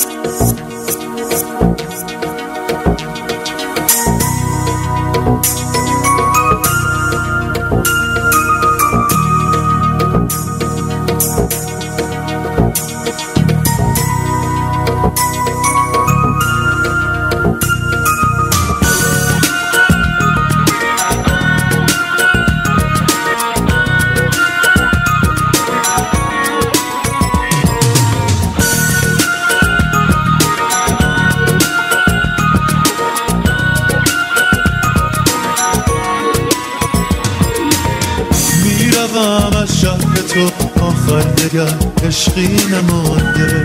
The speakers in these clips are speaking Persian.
میروم از شهر تو آخر دگر عشقی نمانده،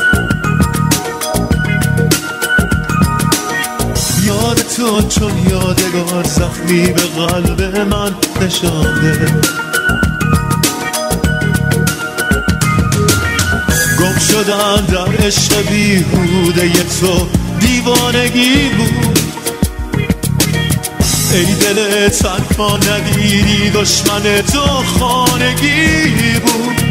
یاد تو چون یادگار زخمی به قلب من نشانده. گم شدن در عشق بیهوده تو دیوانگی بود، ای دل تنها ندیدی دشمن تو خانگی بود.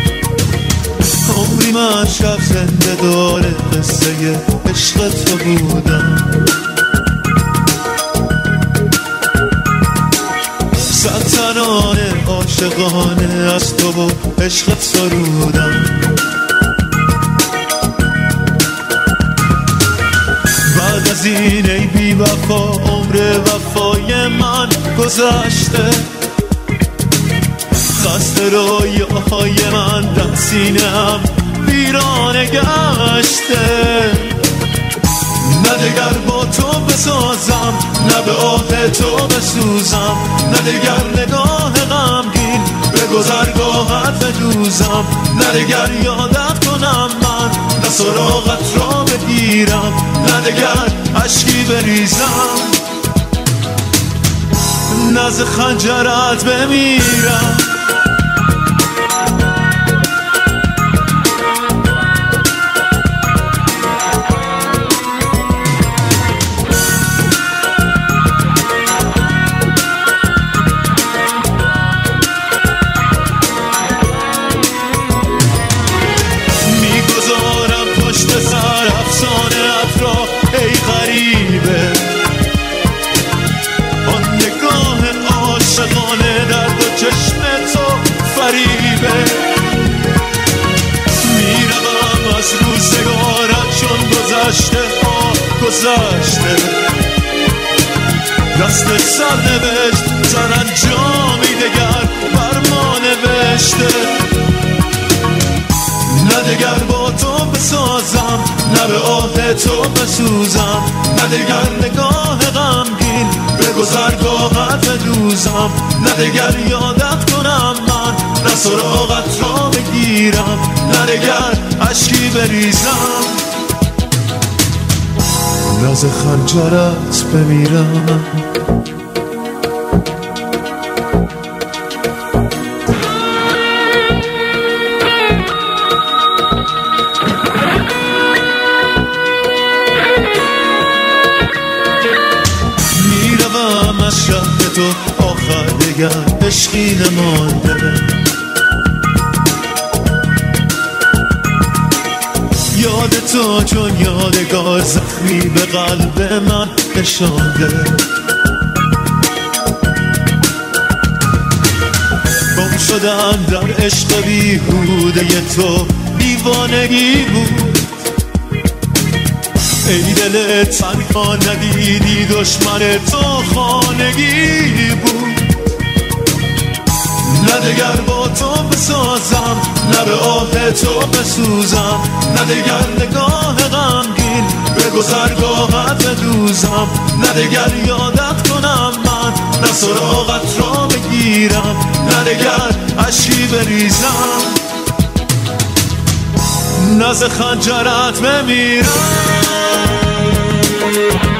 عمری من شب زنده داره قصه عشق تو بودم، سلطنانه عاشقانه از تو و عشقت سرودم. بعد از این ای بی وفا عمر وفای من گذشته، خسته رویاهای من در سینه‌ام ویرانه گشته. نه دگر با تو بسازم، نه به آه تو بسوزم، نه دگر نگاه غمگین به گذرگاهت بدوزم، نه دگر یادت کنم من، نه سراغت را بگیرم، نه دگر اشکی بریزم، نه ز خنجرت بمیرم. میروم از روزگارت چون گذشته ها گذشته، دست سرنوشت سرانجامی دگر بر ما نوشته. نه دگر با تو بسازم، نه به آه تو بسوزم، نه دگر نگاه غمگین به گذرگاهت بدوزم، نه دگر یادت کنم من، نه سراغت را بگیرم، نه دگر اشکی بریزم، نه ز خنجرت بمیرم. میروم از شهر تو آخر دگر عشقی نمانده، یاد تو چون یادگار زخمی به قلب من نشانده. گم شدن در عشق بیهوده تو دیوانگی بود، ای دل تنها ندیدی دشمن تو خانگی بود. نه دگر با تو بسازم، نه به آه تو بسوزم، نه دگر نگاه غمگین به گذرگاهت بدوزم، نه دگر یادت کنم من، نه سراغت را بگیرم، نه دگر اشکی بریزم، نه ز خنجرت بمیرم.